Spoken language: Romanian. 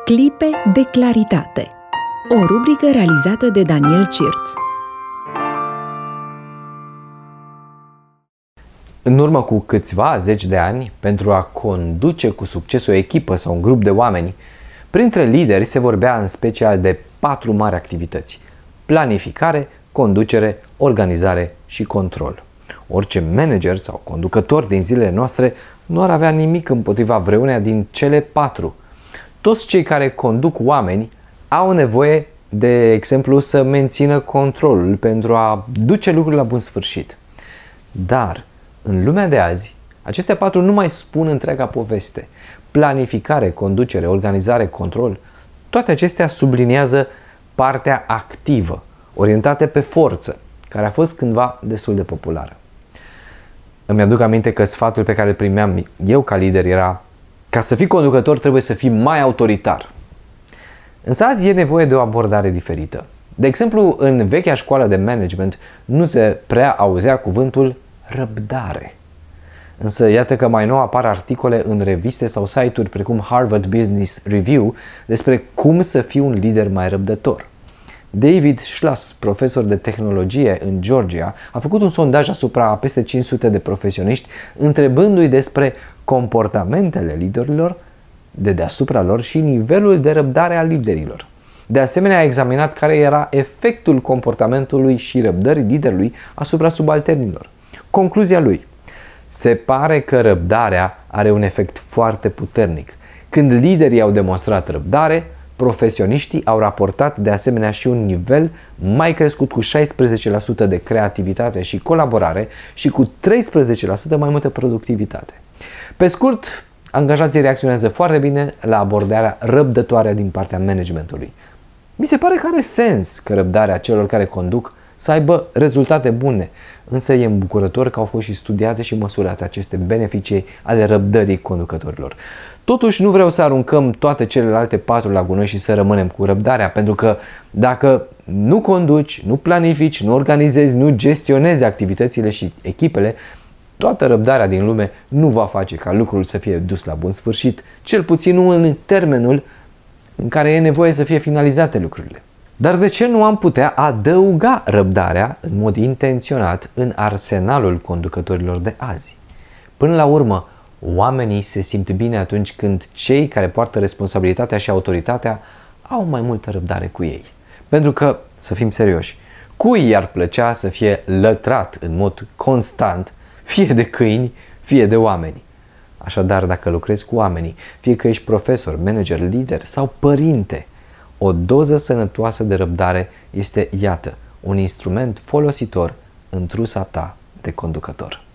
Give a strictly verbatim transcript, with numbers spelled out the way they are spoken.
Clipe de claritate. O rubrică realizată de Daniel Cirț. În urmă cu câțiva zeci de ani, pentru a conduce cu succes o echipă sau un grup de oameni, printre lideri se vorbea în special de patru mari activități: planificare, conducere, organizare și control. Orice manager sau conducător din zilele noastre nu ar avea nimic împotriva vreuneia din cele patru. Toți cei care conduc oameni au nevoie, de exemplu, să mențină controlul pentru a duce lucrurile la bun sfârșit. Dar, în lumea de azi, aceste patru nu mai spun întreaga poveste. Planificare, conducere, organizare, control, toate acestea subliniază partea activă, orientată pe forță, care a fost cândva destul de populară. Îmi aduc aminte că sfatul pe care îl primeam eu ca lider era: ca să fii conducător trebuie să fii mai autoritar. Însă azi e nevoie de o abordare diferită. De exemplu, în vechea școală de management nu se prea auzea cuvântul răbdare. Însă iată că mai nou apar articole în reviste sau site-uri precum Harvard Business Review despre cum să fii un lider mai răbdător. David Schluss, profesor de tehnologie în Georgia, a făcut un sondaj asupra a peste cinci sute de profesioniști, întrebându-i despre comportamentele liderilor de deasupra lor și nivelul de răbdare al liderilor. De asemenea, a examinat care era efectul comportamentului și răbdării liderului asupra subalternilor. Concluzia lui: se pare că răbdarea are un efect foarte puternic. Când liderii au demonstrat răbdare, profesioniștii au raportat de asemenea și un nivel mai crescut cu șaisprezece la sută de creativitate și colaborare și cu treisprezece la sută mai multă productivitate. Pe scurt, angajații reacționează foarte bine la abordarea răbdătoare din partea managementului. Mi se pare că are sens că răbdarea celor care conduc să aibă rezultate bune, însă e îmbucurător că au fost și studiate și măsurate aceste beneficii ale răbdării conducătorilor. Totuși, nu vreau să aruncăm toate celelalte patru la gunoi și să rămânem cu răbdarea, pentru că dacă nu conduci, nu planifici, nu organizezi, nu gestionezi activitățile și echipele, toată răbdarea din lume nu va face ca lucrul să fie dus la bun sfârșit, cel puțin nu în termenul în care e nevoie să fie finalizate lucrurile. Dar de ce nu am putea adăuga răbdarea în mod intenționat în arsenalul conducătorilor de azi? Până la urmă, oamenii se simt bine atunci când cei care poartă responsabilitatea și autoritatea au mai multă răbdare cu ei. Pentru că, să fim serioși, cui i-ar plăcea să fie lătrat în mod constant, fie de câini, fie de oameni? Așadar, dacă lucrezi cu oamenii, fie că ești profesor, manager, lider sau părinte, o doză sănătoasă de răbdare este, iată, un instrument folositor în trusa ta de conducător.